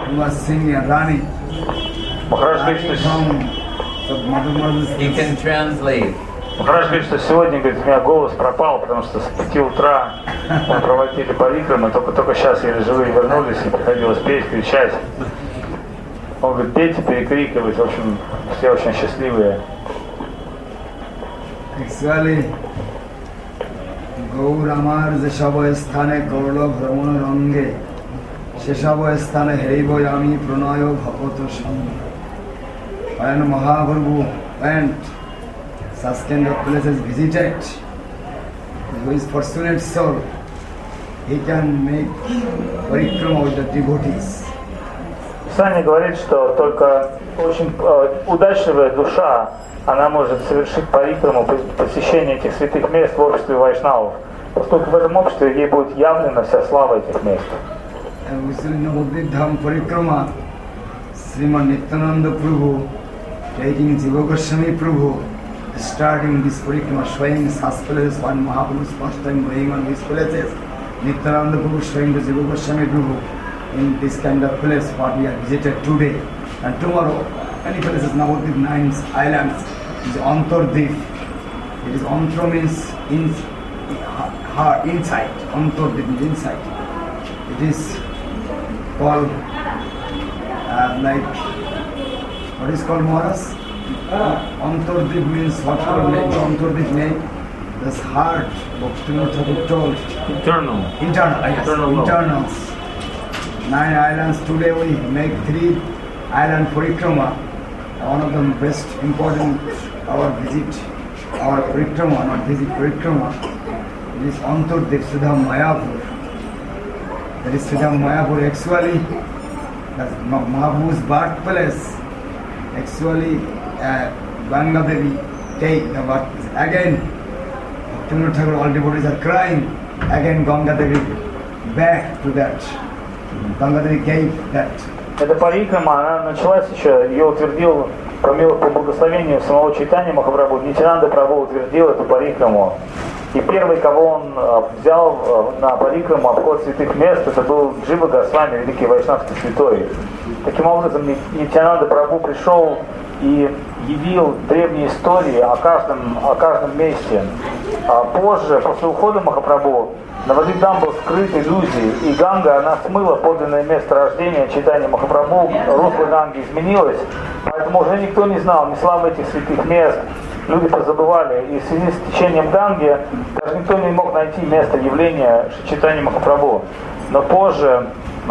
He was singing and running. Махарадж говорит, что... He can translate. Махарадж говорит, что сегодня, говорит, у меня голос пропал, потому что с 5 утра мы проводили парикрамы, только сейчас еле живые вернулись и приходилось петь, кричать. Он говорит, пейте, перекрикивать, в общем, все очень счастливые. Actually, Gaur Amar Jeshabo Sthane Gaurla Brahmana Range Sheshabo Sthane Heribo Yami Pranayo Bhagato Sham. When Mahaprabhu went, such kind of places visited, who is fortunate soul, he can make parikrama with the devotees. Сами говорит, что только очень удачливая душа, она может совершить парикраму, посещение этих святых мест в обществе вайшнавов. Поскольку в этом обществе ей будет явлена вся слава этих мест. Parikrama, Sriman Nityananda Prabhu, taking Jiva Goswami Prabhu, starting this parikrama, showing such places, one Mahaprabhu's first time going on these places, Nityananda Prabhu showing the Jiva Goswami Prabhu in this kind of place what we have visited today and tomorrow. Many places, Navadvip, 9 islands, is Antardvip. It is Antra means inside, Antardvip means inside. It is called like, what is called Maharaj? Antardvip means what called name? Antardvip name? This heart, Bhaktivinoda Thakur told. Internal. Internals. 9 islands. Today we make 3 island parikrama. One of the best important our visit, our parikrama, not visit parikrama. It is Antardvip Sudha Mayapur. That is Sudha Mayapur. Actually, that's Mahaprabhu's birthplace. Actually, Ganga Devi take the birth. Again, Bhaktivinoda Thakur, all devotees are crying. Again, Ganga Devi back to that. Ganga Devi gave that. Эта парикрама, она началась еще, ее утвердил по благословению самого Чайтаньи Махапрабху, Нитьянанда Прабху утвердил эту парикраму. И первый, кого он взял на парикраму, обход святых мест, это был Джива Госвами, великий вайшнавский святой. Таким образом, Нитьянанда Прабху пришел и явил древние истории о каждом месте. А позже, после ухода Махапрабху, Навадвип-дам был скрыт иллюзией, и Ганга, она смыла подлинное место рождения Чайтаньи Махапрабху, русло Ганги изменилось, поэтому уже никто не знал ни славы этих святых мест, люди позабывали, и в связи с течением Ганги даже никто не мог найти место явления Чайтаньи Махапрабху. Но позже,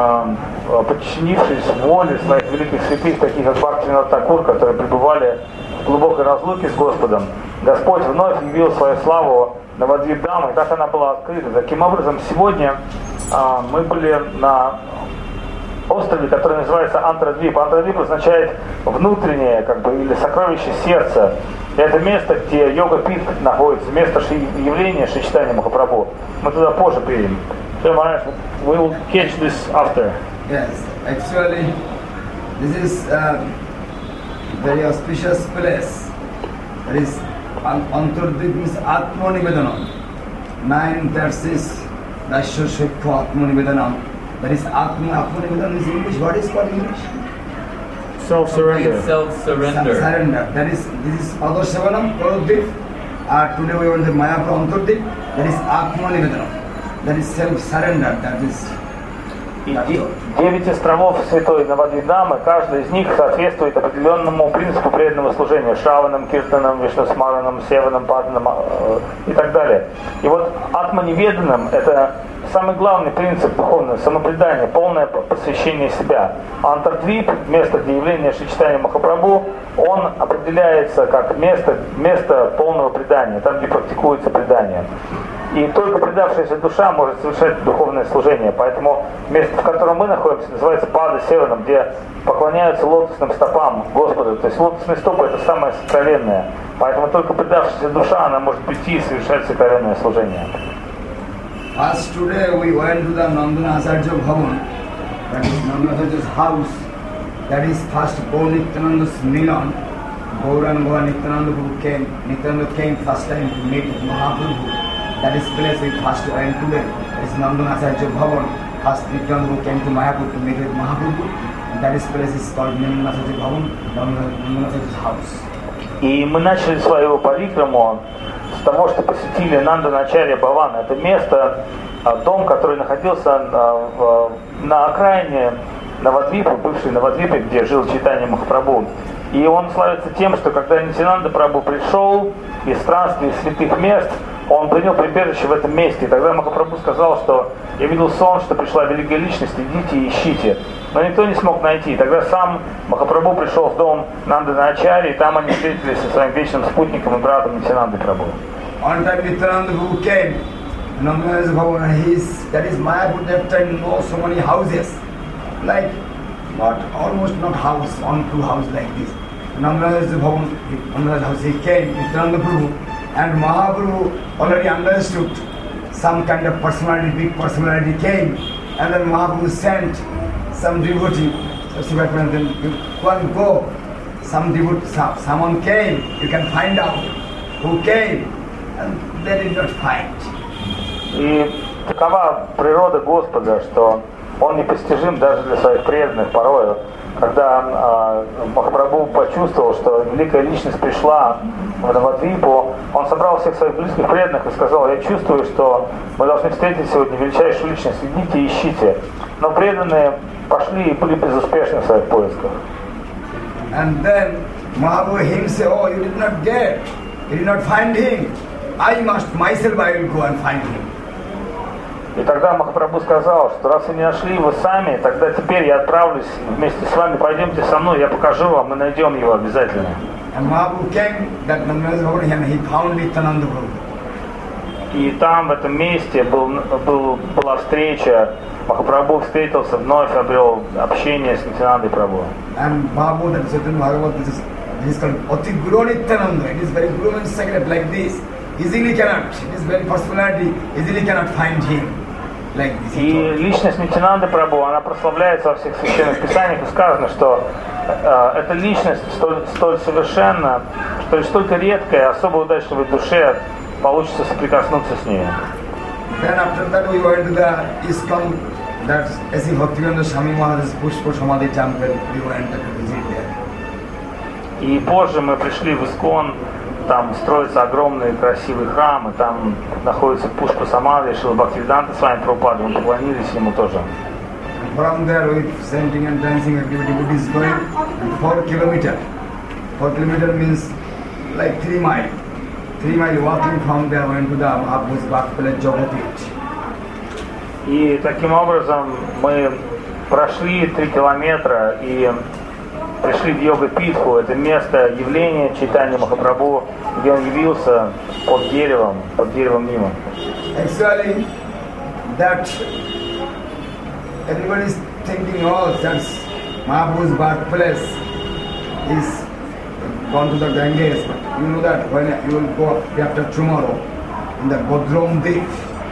подчинившись воле своих великих святых, таких как Бхактивинода Тхакур, которые пребывали в глубокой разлуке с Господом, Господь вновь явил свою славу Навадвип-дам, и так она была открыта. Таким образом, сегодня мы были на острове, который называется Антрадвип. Антрадвип означает внутреннее, или сокровище сердца. И это место, где йога-пит находится, место явления Шри Чайтаньи Махапрабху. Мы туда позже приедем. So, Maharaj, we will catch this after. Yes, actually, this is a very auspicious place. There is Antardvip means Atma Nivedanam. 9 verses, Dasya Shekha Atma Nivedanam. That is Atma Nivedanam is English. What is called English? Self-surrender. Self-surrender. Surrender. This is Adasavanam, Antardvip. Today we want the Mayapur Antardvip. That is Atma Nivedanam. That is self-surrender. That is. 9 островов Святой Навадвип-дамы, каждый из них соответствует определенному принципу преданного служения, Шраванам, Киртанам, Вишнусмаранам, Севанам, Паданам и так далее. И вот Атманиведанам — это самый главный принцип духовного самопредания, полное посвящение себя. Антардвип, место, где явление Шри Чайтаньи Махапрабху, он определяется как место полного предания, там, где практикуется предание. И только предавшаяся душа может совершать духовное служение. Поэтому место, в котором мы находимся, называется Пада Севаном, где поклоняются лотосным стопам Господа. То есть лотосные стопы — это самое сокровенное. Поэтому только предавшаяся душа, она может прийти и совершать сокровенное служение. As today we went to the Nandana Acharya Bhavan, that is Nandana Acharya's house, that is first Gaur-Nityananda's Milan. Gauranga Nityananda came. Nityananda came first time to meet Mahaprabhu. That is place we first went today. That is Nandana Acharya Bhavan. First Nityananda came to Mayapur to meet with Mahaprabhu. That place is called Nirmalasaji Bhavan, Nirmalasaji's house. И мы начали свою парикраму с того, что посетили Нанданачарья Бхаван. Это место, дом, который находился на окраине Навадвипы, бывшей Навадвипы, где жил Чайтанья Махапрабху. И он славится тем, что когда Нитьянанда Прабху пришел из странствий святых мест, он принял прибежище в этом месте. И тогда Махапрабху сказал, что я видел сон, что пришла великая личность, идите и ищите. Но никто не смог найти. И тогда сам Махапрабху пришел в дом Нанданачарьи, и там они встретились со своим вечным спутником и братом Нитьянанды Прабху. One time Nityananda Prabhu came, Nandana's Bhavan, that is Mayapur, that time knows so many houses, like almost not house, on two houses like this. Nandana's Bhavan, Nandana's house, he came, Nityananda Prabhu, and Mahaprabhu already understood some kind of personality, big personality came, and then Mahaprabhu sent some devotee, then you can go, some devotee, someone came, you can find out who came. And they did not fight. И такова природа Господа, что Он непостижим даже для своих преданных. Порой, когда Махапрабху почувствовал, что великая личность пришла в Навадвипу, он собрал всех своих близких преданных и сказал: я чувствую, что мы должны встретить сегодня величайшую личность, идите и ищите. Но преданные пошли и были безуспешны в своих поисках. And then Mahaprabhu himself, oh, you did not get, you did not find him. I must myself, I will go and find him. И тогда Махапрабху сказал, что раз вы не нашли его сами, тогда теперь я отправлюсь вместе с вами, пойдемте со мной, я покажу вам, мы найдем его обязательно. And Mahaprabhu came, that Nandana's Bhavan, and he found Nityananda Prabhu. И там, в этом месте, была встреча, Махапрабху встретился, вновь обрел общение с Нитьянандой Прабху. And Mahaprabhu, that Chaitanya Bhagavat, this is called Ati Guru Nityananda. It is very Guru and sacred like this. Easily cannot, it is very personality, easily cannot find him. Like this. И личность Нитьянанды Прабху, она прославляется во всех священных писаниях, и сказано, что эта личность столь совершенна, что лишь только редкая, особо удачливой душе получится соприкоснуться с ней. Then after that we went to the ISKCON, that S.C. Bhaktivedanta Swami Maharaj's Pushpa Samadhi temple, we went to visit there. И позже мы пришли в Искон, там строится огромный красивый храм, и там находится Пушпа Самадхи, Шрила Бхактивиданта Свами Прабхупада, мы поклонились ему тоже. From there with chanting and dancing activity, it is going 4 kilometers. 4 kilometers means like 3 miles. 3 miles walking from there went to the Mahaprabhu's birthplace, Jogapit. И таким образом мы прошли 3 километра и пришли в Йога-Питху, это место явления Чайтаньи Махапрабху, где он явился под деревом Нима. Actually, that everybody is thinking, oh, that's Mahaprabhu's birthplace is gone to the Ganges. You know that when you will go after tomorrow in the Bodrom Deep,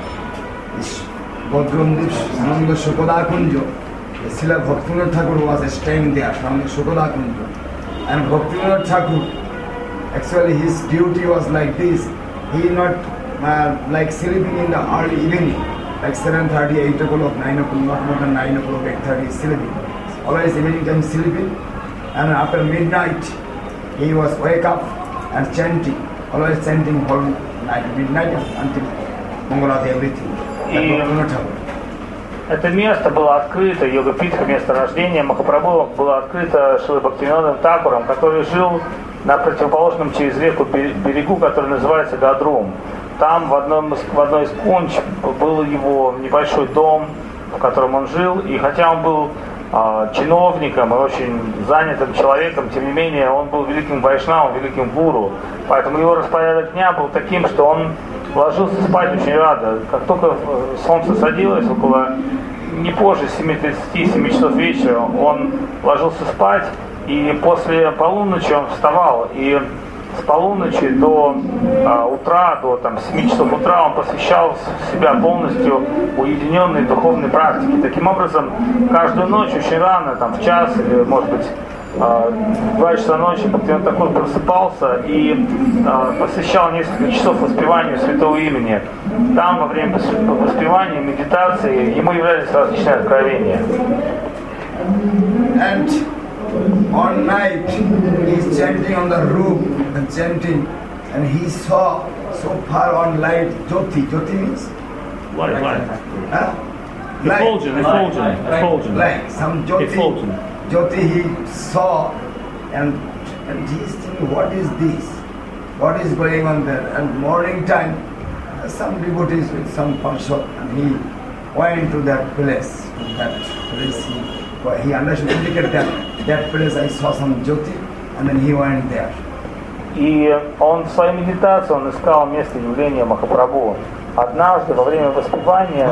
Bodrom Deep, Sananda Shokoda Kunjo. Srila Bhaktivinoda Thakur was staying there from the Shokoda Kunja. And Bhaktivinoda Thakur, actually his duty was like this. He not like sleeping in the early evening, like 7:30, 8 o'clock, 9 o'clock, not more than 9 o'clock, 8:30 sleeping. Always evening time sleeping. And after midnight, he was wake up and chanting, always chanting whole night, midnight until Mangalat everything. That Bhaktivinoda Thakur. Это место было открыто, Йога-Питха, место рождения Махапрабху, было открыто Шрилой Бхактивинодом Такуром, который жил на противоположном через реку берегу, который называется Гадрум. Там в одной из кунч был его небольшой дом, в котором он жил, и хотя он был чиновником и очень занятым человеком, тем не менее он был великим вайшнавом, великим гуру, поэтому его распорядок дня был таким, что он ложился спать очень рано. Как только солнце садилось, около не позже 7:30, 7 часов вечера, он ложился спать, и после полуночи он вставал, и с полуночи до утра, до 7 часов утра он посвящал себя полностью уединенной духовной практике. Таким образом, каждую ночь очень рано, в час или, может быть, 2 часа ночи Бхактивинода Тхакур просыпался и посвящал несколько часов воспеванию святого имени. Там во время воспевания, медитации ему являлись различные откровения. And on night, he's chanting on the roof and chanting, and he saw so far on light, Jyoti. Jyoti means? Light. Huh? Effulgent. Like some Jyoti he saw, and he's thinking, what is this? What is going on there? And morning time, some devotees with some parshad, and he went to that place. He understood, indicated that place I saw some Jyoti, and then he went there. И он в своей медитации, он искал место явления Махапрабху. Однажды во время воспевания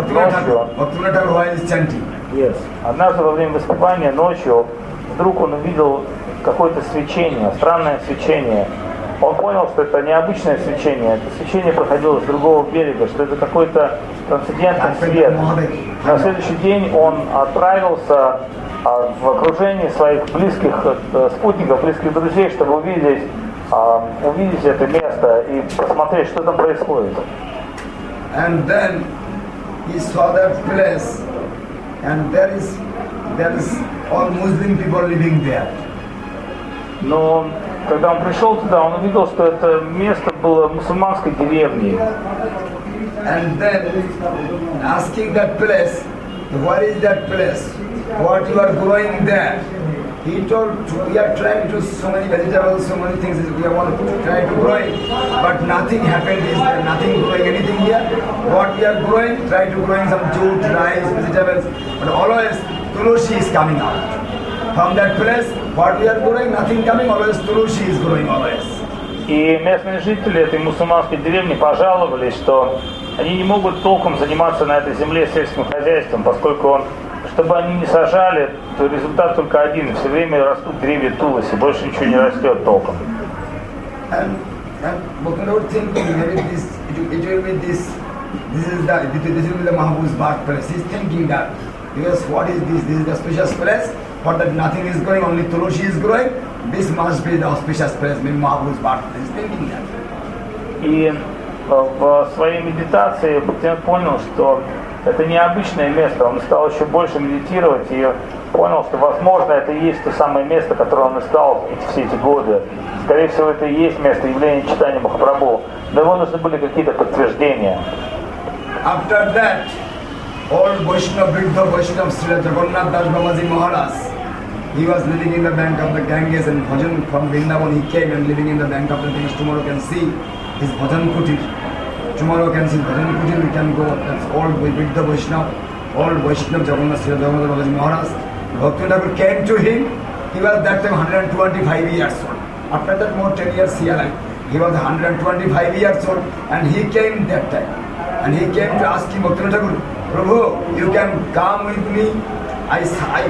ночью вдруг он увидел какое-то свечение, странное свечение. Он понял, что это необычное свечение, это свечение проходило с другого берега, что это какой-то трансцендентный свет. На следующий день он отправился в окружении своих близких спутников, близких друзей, чтобы увидеть это место и посмотреть, что там происходит. And then he saw that place, and there is all Muslim people living there. Но когда он пришел туда, он увидел, что это место было мусульманской деревней. And then asking that place, what is that place? What you are growing there? He told, we are trying to so many vegetables, so many things we want to try to grow it, but nothing happened. Is there nothing growing anything here? What we are growing, try to growing some jute, rice, vegetables, but always Tulsi is coming out. From that place, what we are growing, nothing coming, always Tulsi is growing always. И местные жители этой мусульманской деревни пожаловались, что они не могут толком заниматься на этой земле сельским хозяйством, поскольку чтобы они не сажали, то результат только один. Все время растут деревья Туласи, больше ничего не растет толком. And Bhaktivinoda thinking, maybe this will be this is the Mahaprabhu's birthplace. He's thinking that, because what is this? This is the auspicious place, for that nothing is growing, only Tulsi is growing. This must be the auspicious place, maybe Mahaprabhu's birthplace. He's thinking that. И в своей медитации Бхактивинод понял, что это необычное место. Он стал еще больше медитировать и понял, что, возможно, это и есть то самое место, которое он искал все эти годы. Скорее всего, это и есть место явления читания Махапрабху. Но ему нужны были какие-то подтверждения. After that, old Vaishnava, Vriddha Vaishnava, Srila Jagannath Das Babaji Maharaj, he was living in the bank of the Ganges, and Bhajan from Vrindavan he came and living in the bank of the Ganges. Tomorrow can see his Bhajan Kutir. Tomorrow can see Bhajan Kutir, we can go. That's old Vriddha Vaishnava, old Vaishnava Jagannath, Srila Jagannath Babaji Maharaj. Bhaktivinoda came to him. He was that time 125 years old. After that, more 10 years he alive. He was 125 years old, and he came that time. And he came to ask him, Bhaktivinoda, Prabhu, you can come with me. I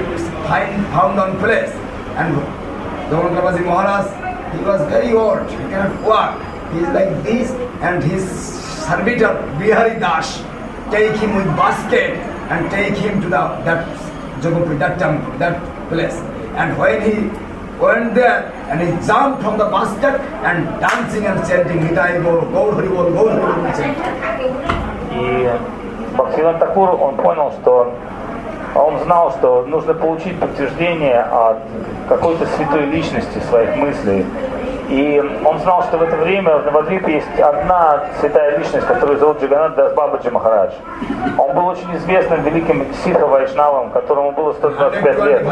found one place. And Jagannath Babaji Maharaj, he was very old. He cannot walk. He is like this, and his servitor Bihari Das take him with basket and take him to that Jagapur, that temple, that place. And when he went there, and he jumped from the basket and dancing and chanting, Nitai Gaur, Gaur Hari Bol, Gaur Hari Bol, chanting. И Бхактивинод Тхакур, он понял, что он знал, что нужно получить подтверждение от какой-то святой личности своих мыслей. И он знал, что в это время в Навадвипе есть одна святая личность, которую зовут Джаганнат Дас Бабаджи Махарадж. Он был очень известным великим сикха вайшнавом, которому было 125 лет.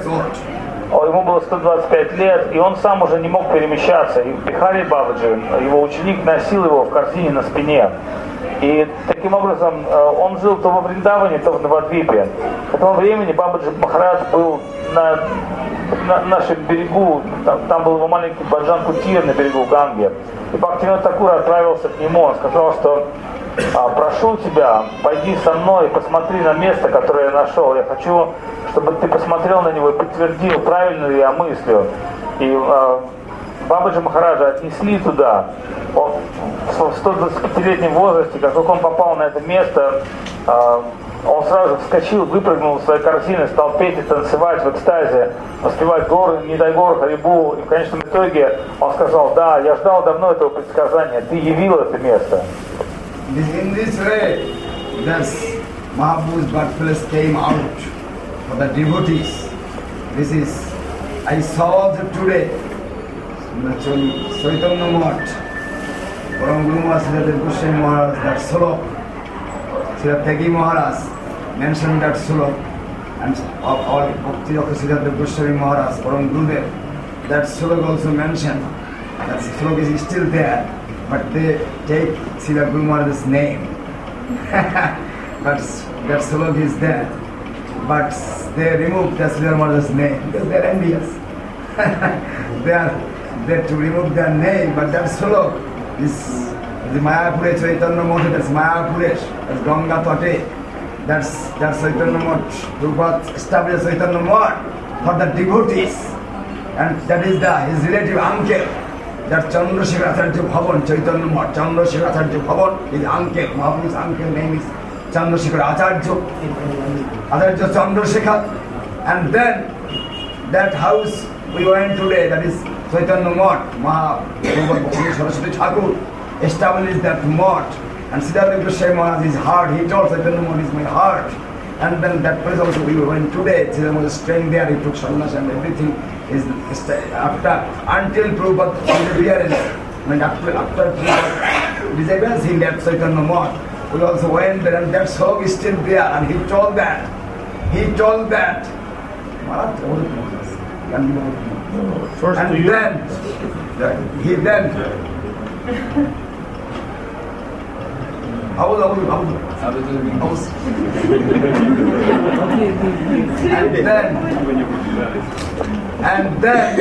Ему было 125 лет, и он сам уже не мог перемещаться. И Бихари Бабаджи, его ученик, носил его в корзине на спине. И таким образом он жил то во Вриндаване, то в Навадвипе. К этому времени Бабаджи Махарадж был на нашем берегу, там был его маленький Баджан Кутир на берегу Ганги. И Бхактивинод Тхакур отправился к нему, он сказал, что прошу тебя, пойди со мной и посмотри на место, которое я нашел. Я хочу, чтобы ты посмотрел на него и подтвердил, правильно ли я мыслю. И Бабаджи Махараджа отнесли туда. Он в 125-летнем возрасте, как только он попал на это место, он сразу вскочил, выпрыгнул из своей корзины, стал петь и танцевать в экстазе, воспевать горы, Нитай Гор, Харибу. И в конечном итоге он сказал, да, я ждал давно этого предсказания, ты явил это место. In this way, this Mahaprabhu's birthplace came out for the devotees. This is, I saw also today, naturally, Chaitanya Math, Param Guru Maharaj, Goswami Maharaj, that slok, Srila Tyagi Maharaj mentioned that slok, and all Bhakti Srila Goswami Maharaj, Param Gurudev, that slok also mentioned. That slok is still there, but they take Srila Guru Maharaj's name. But that slok is there, but they remove the Srila Maharaj's name because they are envious. they are to remove their name, but that slok is the Mayapure Chaitanya Math, that's Mayapure, that's Ganga Tate, that's Chaitanya Math. Prabhupada established Chaitanya Math for the devotees, and that is his relative uncle. That Chandrasekhar Acharya Bhavan, Chaitanya Math, Chandrasekhar Acharya Bhavan, his uncle, Mahaprabhu's uncle name is Chandrasekhar Acharya, Acharya Chandrasekhar. And then that house we went today, that is Chaitanya Math, Mahaprabhu Saraswati Thakur established that math. And Siddhartha Goswami Maharaj, his heart, he told Chaitanya Math is my heart. And then that place also we went today, Chaitanya was staying there, he took sannyas and everything. Is after until Prabhupada disappearance, and after Prabhupada disappearance, he left Chaitanya Math. We also went there, and that slok is still there, and he told that. First and then and then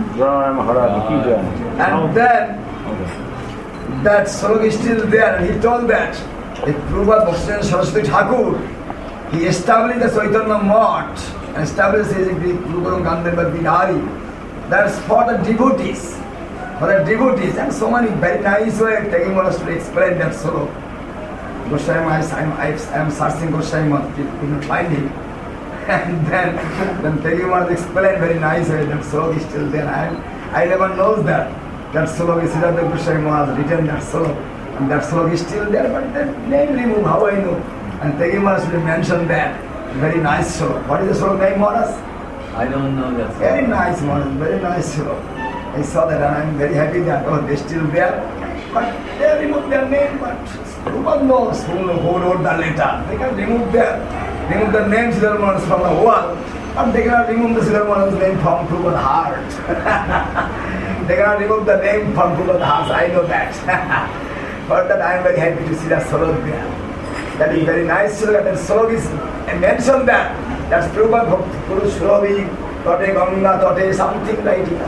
that slok is still there, and he told that if Prabhupada Bhakti Saraswati Thakur, he established the Chaitanya Math and established his Guru Gandharva Bihari. That's for the devotees, and so many very nice way taking us to explain that slok. Goswami, I am searching Goswami, couldn't find him. And then Tyagi Maharaj explained very nice way that slok is still there. I never knows that slok is Siddhartha Goswami Maharaj written that slok. And that slok is still there, but that name removed, how I know? And Tyagi Maharaj will mention that. Very nice slok. What is the slok name, Maharaj? I don't know that. Very nice, Maharaj, very nice slok. I saw that and I am very happy that they're still there. But they removed their name, but Prabhupada knows who wrote the letter. They can remove the name Siddhartha Maharaj from the wall, but they cannot remove the Siddhartha Maharaj's name from Prabhupada's heart. They cannot remove the name from Prabhupada's heart, I know that. For that I am very happy to see that slok there. That is very nice slok, that slok is mentioned that. That's Prabhupada Guru Shlovi, Tate Ganga, Tate something like it.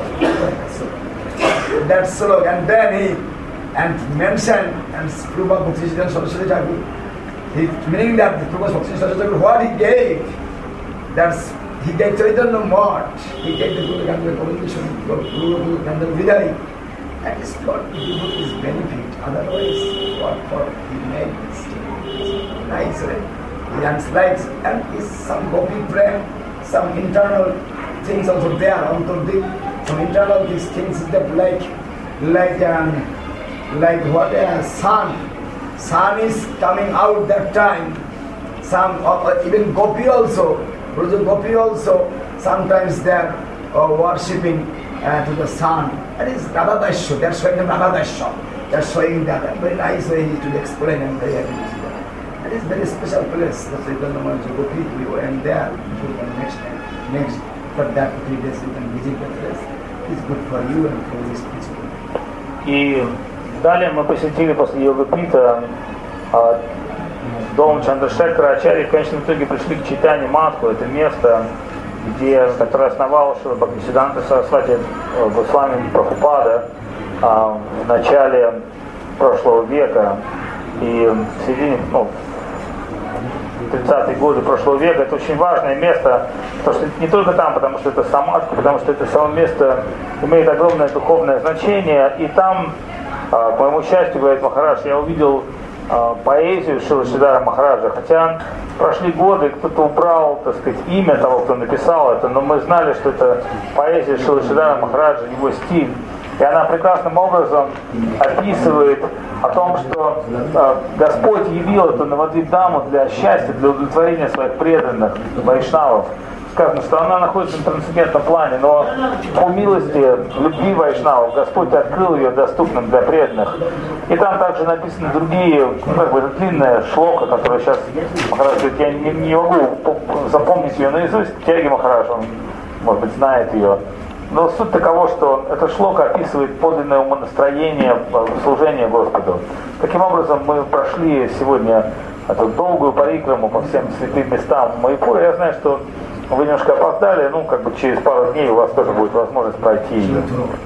That slok, and then he mentioned, and Prabhupada Bhakti Siddhanta Saraswati Thakur, meaning that the Prabhupada Bhakti Siddhanta Thakur, what he gave, he gave Chaitanya Math, he gave the Guru Gandharva Commendation, Guru Gandharva Vidari, and it's not his benefit, otherwise what for he made this nice way. And slides, and is some gopi prem, some internal things also there, some internal these things that like what sun is coming out that time. Some even gopi also, gopi also sometimes they are worshipping to the sun. That is Radha Dasya. That's showing the Radha Dasya. That's showing that very nice way to explain and very happy to see that. That is very special place. The Chaitanya Maharaj Gopi, we went there. Next, for that 3 days you can visit that place. It's good for you and for this people. И далее мы посетили после Йога-Пита дом Чандрашекхара Ачарьи. В конечном итоге пришли к Чайтанья Матху. Это место, которое основал Шрила Бхактисиддханта Сарасвати Госвами Прабхупада в начале прошлого века. И в середине, 30-е годы прошлого века. Это очень важное место, потому что не только там, потому что это самадхи, потому что это само место имеет огромное духовное значение. И там, к моему счастью, говорит Махарадж, я увидел поэзию Шрилы Шридхара Махараджа. Хотя прошли годы, кто-то убрал, так сказать, имя того, кто написал это, но мы знали, что это поэзия Шрилы Шридхара Махараджа, его стиль. И она прекрасным образом описывает о том, что Господь явил эту Навадвип-даму для счастья, для удовлетворения своих преданных вайшнавов. сказано, что она находится на трансцендентном плане, но по милости, любви вайшнавов, Господь открыл ее доступным для преданных. И там также написаны другие, как бы длинная шлока, которая сейчас, Махарадж говорит, я не могу запомнить ее наизусть, Тяги Махарадж, он, может быть, знает ее. Но суть такова, что эта шлока описывает подлинное умонастроение служения Господу. Таким образом, мы прошли сегодня эту долгую парикраму по всем святым местам Майяпура. Я знаю, что вы немножко опоздали, ну, как бы через пару дней у вас тоже будет возможность пройти ее.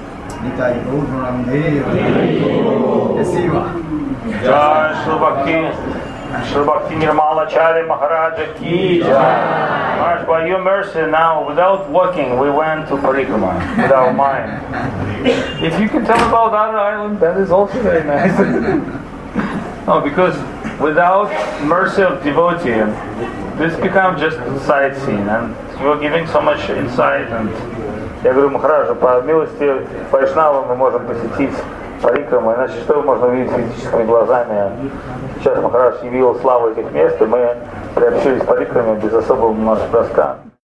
Шрибхакти Нирмала Чарья Махараджа Ки Джай. Maharaj, by your mercy now, without walking, we went to Parikrama, with our mind. If you can tell about other island, that is also very nice. No, because without mercy of devotee, this becomes just sightseeing, and you are giving so much insight. And я говорю Махараджу, по милости Вайшнава мы можем посетить Парикраму, иначе что можно увидеть физическими глазами? Сейчас Махарадж явил славу этих мест, и мы приобщились к Парикраме без особого множества доска.